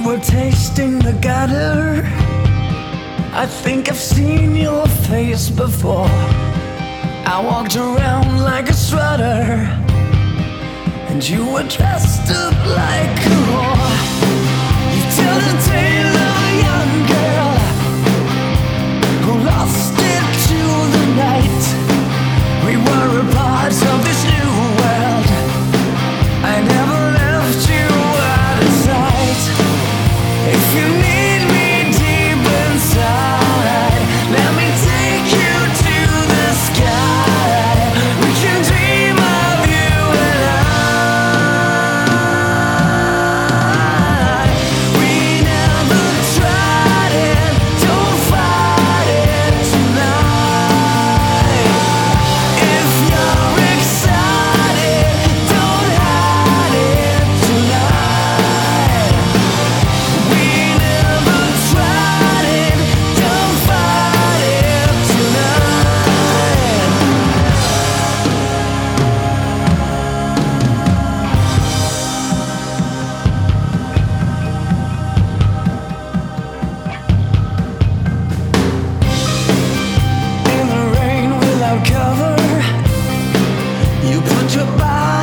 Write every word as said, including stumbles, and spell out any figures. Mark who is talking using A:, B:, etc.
A: were tasting the gutter. I think I've seen your face before. I walked around like a strutter, and you were dressed up like a whore. You tell the tale of a young girl who lost it to the night. We were a part of this new world. I never left you out of sight. If you need me deep inside, let me take you to the sky. We can dream of you and I. We never tried it, don't fight it tonight. If you're excited, don't hide it tonight. We never tried it, don't fight it tonight. In the rain without cover, you put your body